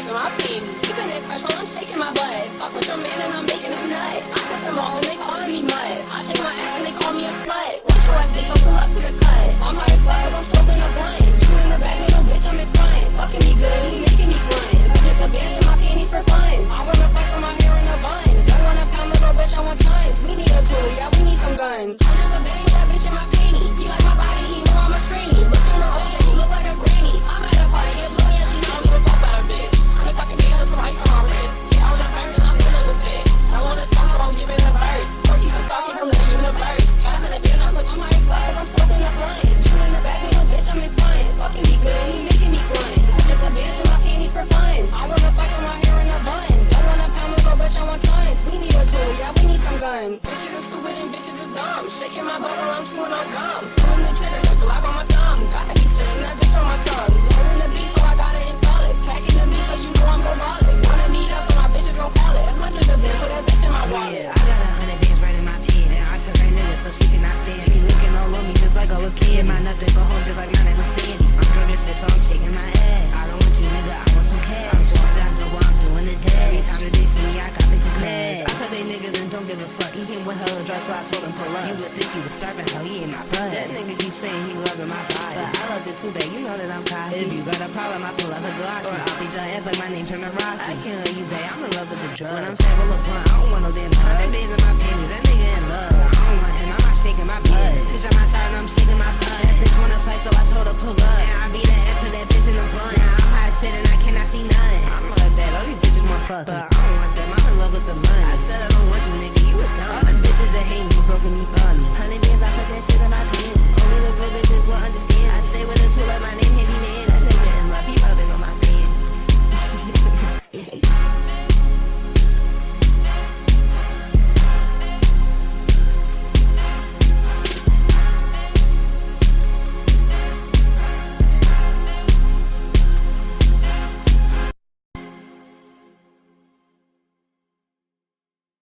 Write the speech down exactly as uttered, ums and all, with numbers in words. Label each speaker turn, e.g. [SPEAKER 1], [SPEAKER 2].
[SPEAKER 1] in my panties. Keeping it fresh while I'm shaking my butt. Fuck with your man and I'm making him nut. I piss them off and they calling me mud. I shake my ass and they call me a slut. Watch your ass, bitch, so pull up to the cut. I'm high as fuck, I'm smoking a blunt. You in the back, little bitch, I'm in front. Fucking me good, he making me grunt. I'm just a band in my panties for fun. I wanna flex on my hair in a bun. Don't wanna pound little bitch, I want tons. We need a tool, yeah, we need some guns. I'm just a band with that bitch in my panty. He like my body, he know I'm a trainee. Look at her O J, you look like a granny. I'm at a party, get blow, yeah, she don't give a fuck about a bitch. Honey fucking me, some ice on my wrist. Get out the first and I'm feeling with fit. I wanna talk, so I'm giving a verse. Or she's a stalking from the universe. Got in the biz, I'm like, I'm high as fuck, I'm smoking a blunt. You in the back, little bitch, I'm in front. Fucking me good, he making me grunt. I'm just a band in my panties for fun. I wanna flex on my hair in a bun. Don't wanna pound little bitch, I want tons. We need a tool, yeah, we need some guns. Bitches are stupid and bitches is dumb. Shaking my butt while I'm chewing on gum. Pulling the trigger, the Glock on my thumb. Gotta be sitting that bitch on my tongue. Blowing the beat, so I gotta install it. Packing the beat, so you know I'm gon' ball it. Wanna meet up, so my bitches gon' call it. Hundreds of bills, put that bitch in my wallet.
[SPEAKER 2] Yeah, I got a hundred bands right in my pen. And I took her nigga so she cannot stand. He looking all on me just like I was kid. My nut to go home just like my name was Sandy. I'm drinking shit, so I'm shaking my ass. I don't want you, nigga, I want some cash. I'm going down to what I'm doing today. Every time that they see me, I got bitches mad. I told they niggas and don't give a fuck. He came with hella drugs, so I told him pull up. You would think he was starving, hell, he ain't my blood. That nigga keep saying he loving my body, but I love it too, babe, you know that I'm cocky. If you got a problem, I pull out the Glock. Or I'll beat your ass like my name turn to Rocky. I can't let you, babe, I'm in love with the drug. When I'm saying roll a blunt, I don't want no damn cut. That bitch in my panties, that nigga in love. I don't want him, I'm not shaking my butt. Bitch on my side and I'm shaking my butt. That bitch wanna fight, so I told her pull up. And I beat the ass to that bitch in the blunt. Now I'm high as shit and I cannot see nothing. I'm like that, all these bitches want fuck, but I don't want them, I'm in love with the money. I said I don't want you, nigga, you a dumb. All the bitches that hate me, broken me, bummy. Honey bands, I put that shit in my pants. Only